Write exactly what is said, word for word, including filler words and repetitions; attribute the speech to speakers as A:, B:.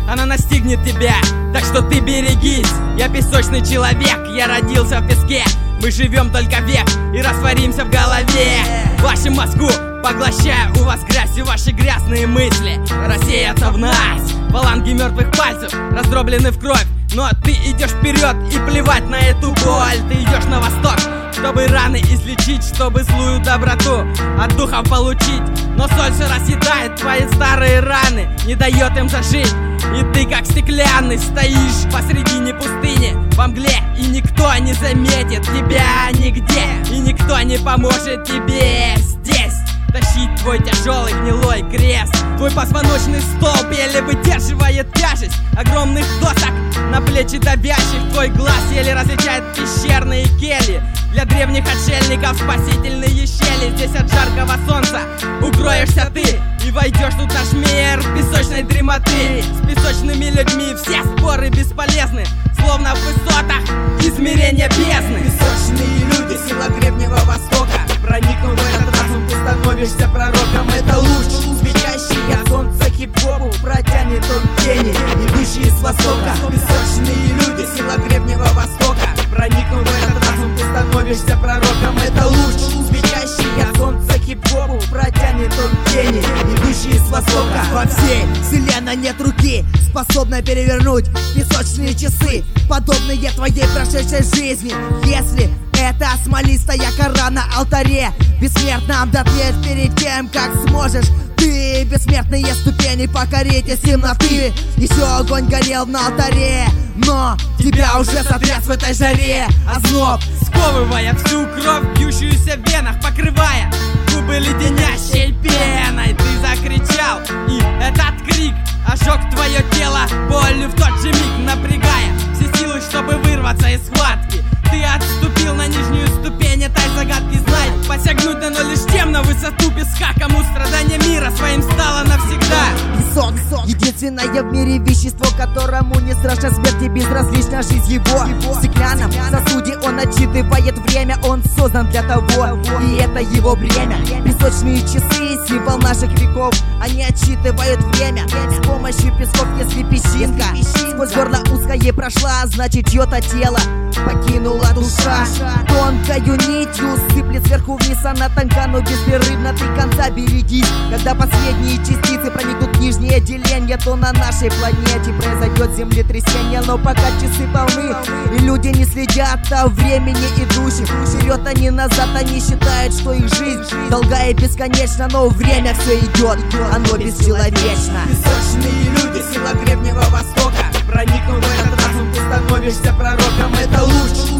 A: она настигнет тебя. Так что ты берегись, я песочный человек, я родился в песке. Мы живем только век и растворимся в голове. Вашу мозгу поглощая у вас грязь, и ваши грязные мысли рассеются в нас. Фаланги мертвых пальцев раздроблены в кровь, но ты идешь вперед и плевать на эту боль. Ты идешь на восток, чтобы раны излечить, чтобы злую доброту от духов получить. Но соль все расъедает твои старые раны, не дает им зажить. И ты как стеклянный стоишь посредине пустыни во мгле, и никто не заметит тебя нигде, и никто не поможет тебе здесь тащить твой тяжелый гнилой крест. Твой позвоночный столб еле выдерживает тяжесть огромных досок на плечи давящих. Твой глаз еле различает пещерные кельи для древних отшельников, спасительные щели. Здесь от жаркого солнца укроешься ты и войдешь тут наш мир песочной дремоты. С песочными людьми все споры бесполезны, словно в высотах измерения бездны.
B: Песочные люди, сила древнего востока, проникнув в этот разум, ты становишься пророком. Это луч, светящий от солнца хип-хопу, протянет он тени, идущие с востока. Песочные люди, сила древнего востока, проникнув в этот разум, ты становишься пророком. Это луч, светящий от солнца хип-хопу, протянет он тени, идущие с востока.
C: Во всей вселенной нет руки, способной перевернуть песочные часы, подобные твоей прошедшей жизни. Если это смолистая кора на алтаре, бессмертным дотлеть перед тем, как сможешь ты бессмертные ступени покорить из темноты. Еще огонь горел на алтаре, но тебя уже сотряс в этой жаре озноб,
A: сковывая всю кровь, бьющуюся в венах, покрывая губы леденящей пеной. Ты закричал, и этот крик ожег твое тело болью в тот же миг, напрягая все силы, чтобы вырваться из схватки. Ты отступил на нижнюю ступень этой загадки, знай, посягнуть дано лишь тем на высоту песка, кому страдание мира своим стало навсегда.
C: Песок, единственное в мире вещество, которому не страшна смерть и безразлична жизнь его. В стеклянном сосуде он отчитывает время, он создан для того, и это его бремя. Песочные часы, символ наших веков, они отсчитывают время с помощью песков. Если песчинка сквозь горло узкое прошла, значит чье-то тело покинула душа. Тонкою нитью сыплет сверху вниз, она тонка, но беспрерывно ты конца берегись. Когда последние частицы проникнут в нижнее деление, то на нашей планете произойдет землетрясение. Но пока часы полны и люди не следят о времени идущих вперед, они назад, они считают, что их жизнь долгая и бесконечна. Но время все идет, оно бесчеловечно.
B: Песочные люди, сила древнего востока, проникнув в этот разум, ты становишься пророком. Это луч,